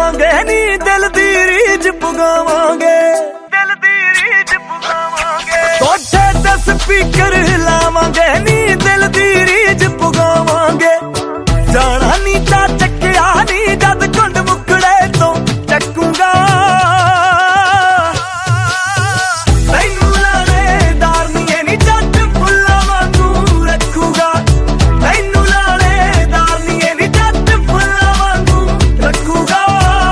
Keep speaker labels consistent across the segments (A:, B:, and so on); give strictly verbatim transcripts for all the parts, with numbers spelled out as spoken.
A: ਲਾਵਾਂਗੇ ਨੀ ਦਿਲ ਦੀ ਰੀਝ ਪੁਗਾਵਾਂਗੇ, ਦਿਲ ਦੀ ਰੀਝ ਪੁਗਾਵਾਂਗੇ। ਕੋਠੇ ਤੇ ਸਪੀਕਰ ਲਾਵਾਂਗੇ ਨੀ ਦਿਲ ਦੀ ਰੀਝ ਪੁਗਾਵਾਂਗੇ। ਜਾਣਾ ਨੀ ਤਾਂ ਚੱਕਿਆ ਨੀ ਜਦ ਕੁੰਡ ਮੁਕੜੇ ਤੋਂ ਚੱਕੂਗਾ। ਤੈਨੂੰ ਲਾਣੇਦਾਰ ਨੀ ਇਹ ਨੀ ਜੱਟ ਫੁੱਲਾਂ ਵਾਂਗੂ ਰੱਖੂਗਾ। ਤੈਨੂੰ ਲਾਣੇਦਾਰ ਨੀ ਇਹ ਨੀ ਜੱਟ ਫੁੱਲਾਂ ਵਾਂਗੂ ਰੱਖੂਗਾ।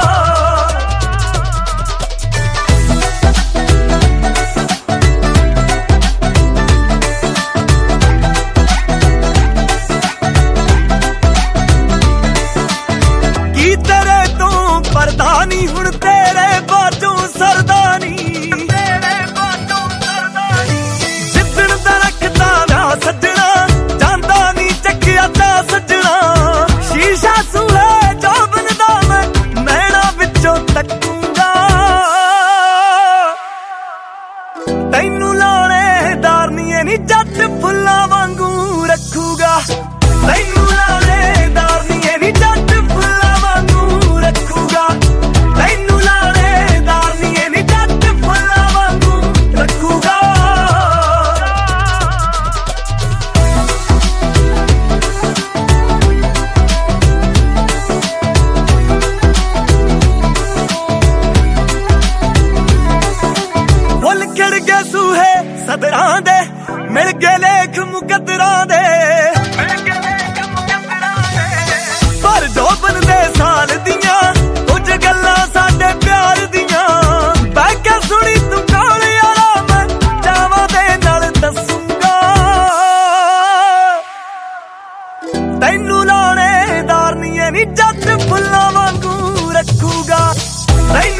A: ਕੀ ਤੇਰੇ ਤੋਂ ਪਰਦਾ ਨੀ ਹੁਣ ਤੇਰੇ ਬਾਝੋਂ ਸਰਦਾ ਨੀ, ਤੇਰੇ ਬਾਝੋਂ ਸਰਦਾ ਨੀ। ਜਿੱਦਣ ਦਾ ਰੱਖਦਾ ਵਿਆਹ ਸੱਜਣਾ ਜਾਂਦਾ ਨੀ ਚੱਕਿਆ ਤਾਂ ਸੱਜਣਾ। ਸ਼ੀਸ਼ਾ ਸੂਹੇ ਜੋਬਨ ਦਾ ਮੈਂ ਨੈਣਾ ਵਿੱਚੋਂ ਤੱਕੂਗਾ। ਤੈਨੂੰ ਲਾਣੇਦਾਰ ਨੀ ਇਹ ਨੀ ਜੱਟ ਫੁੱਲਾਂ ਵਾਂਗੂ ਰੱਖੂਗਾ। ਤੈਨੂੰ ਲਾਣੇਦਾਰ ਨੀ ਇਹ ਨੀ ਜੱਟ ਫੁੱਲਾਂ ਵਾਂਗੂ ਰੱਖੂਗਾ। ਤੈਨੂੰ ਲਾਣੇਦਾਰ ਨੀ ਇਹ ਨੀ ਜੱਟ ਫੁੱਲਾਂ ਵਾਂਗੂ ਰੱਖੂਗਾ। ਫੁੱਲ ਖਿੜ ਗਏ ਸੂਹੇ ਸਦਰਾਂ ਦੇ, ਮਿਲ ਗਏ ਲੇਖ ਮੁਕੱਦਰਾਂ ਦੇ। ਪਰ ਜੋਬਨ ਦੇ ਸਾਲ ਦੀਆਂ ਕੁਝ ਗੱਲਾਂ ਸਾਡੇ ਪਿਆਰ ਦੀਆਂ। ਬਹਿ ਕੇ ਸੁਣੀ ਤੂੰ ਕਾਲ ਯਾਰਾ ਮੈਂ ਚਾਵਾਂ ਦੇ ਨਾਲ ਦੱਸੂਗਾ। ਤੈਨੂੰ ਲਾਣੇਦਾਰ ਨੀ ਇਹ ਨੀ ਜੱਟ ਫੁੱਲਾਂ ਵਾਂਗੂ ਰੱਖੂਗਾ। ਤੈਨੂੰ